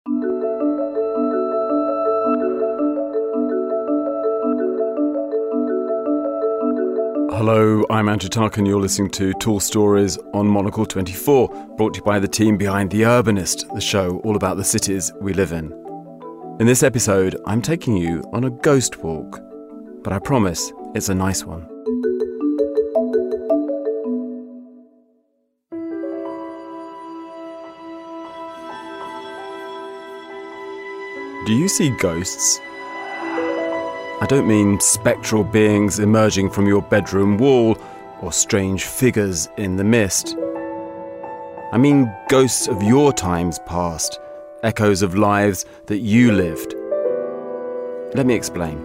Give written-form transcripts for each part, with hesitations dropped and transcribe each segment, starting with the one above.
Hello, I'm Andrew Tuck and you're listening to Tall Stories on Monocle 24, brought to you by the team behind The Urbanist, the show all about the cities we live in. In this episode, I'm taking you on a ghost walk, but I promise it's a nice one. Do you see ghosts? I don't mean spectral beings emerging from your bedroom wall or strange figures in the mist. I mean ghosts of your times past, echoes of lives that you lived. Let me explain.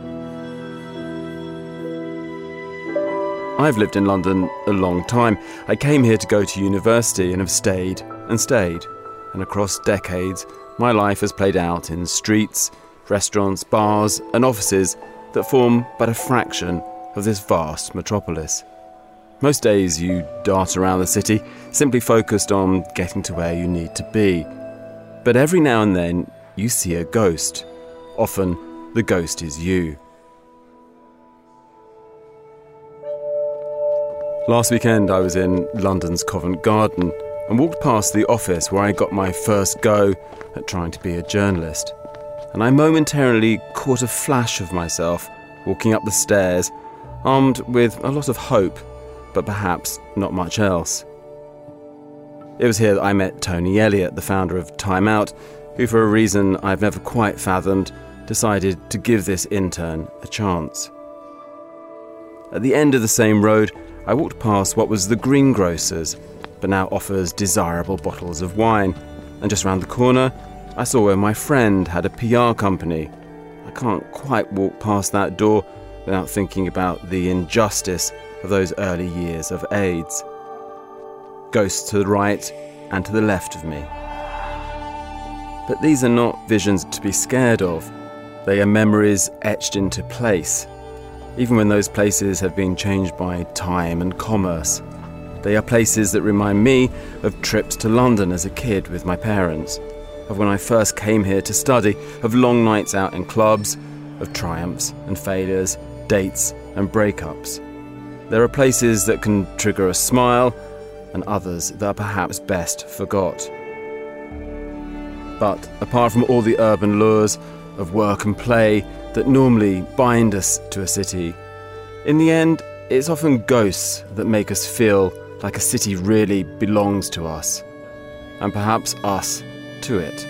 I've lived in London a long time. I came here to go to university and have stayed and stayed. And across decades, my life has played out in streets, restaurants, bars and offices that form but a fraction of this vast metropolis. Most days you dart around the city, simply focused on getting to where you need to be. But every now and then you see a ghost. Often the ghost is you. Last weekend I was in London's Covent Garden and walked past the office where I got my first go at trying to be a journalist. And I momentarily caught a flash of myself walking up the stairs, armed with a lot of hope, but perhaps not much else. It was here that I met Tony Elliott, the founder of Time Out, who for a reason I've never quite fathomed, decided to give this intern a chance. At the end of the same road, I walked past what was the Greengrocers, but now offers desirable bottles of wine, and just round the corner, I saw where my friend had a PR company. I can't quite walk past that door without thinking about the injustice of those early years of AIDS. Ghosts to the right and to the left of me. But these are not visions to be scared of. They are memories etched into place, even when those places have been changed by time and commerce. They are places that remind me of trips to London as a kid with my parents, of when I first came here to study, of long nights out in clubs, of triumphs and failures, dates and breakups. There are places that can trigger a smile and others that are perhaps best forgot. But apart from all the urban lures of work and play that normally bind us to a city, in the end, it's often ghosts that make us feel like a city really belongs to us, and perhaps us to it.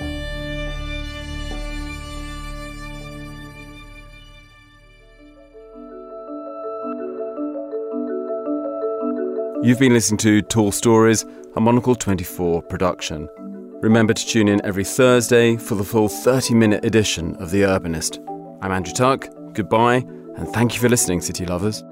You've been listening to Tall Stories, a Monocle 24 production. Remember to tune in every Thursday for the full 30-minute edition of The Urbanist. I'm Andrew Tuck, goodbye, and thank you for listening, city lovers.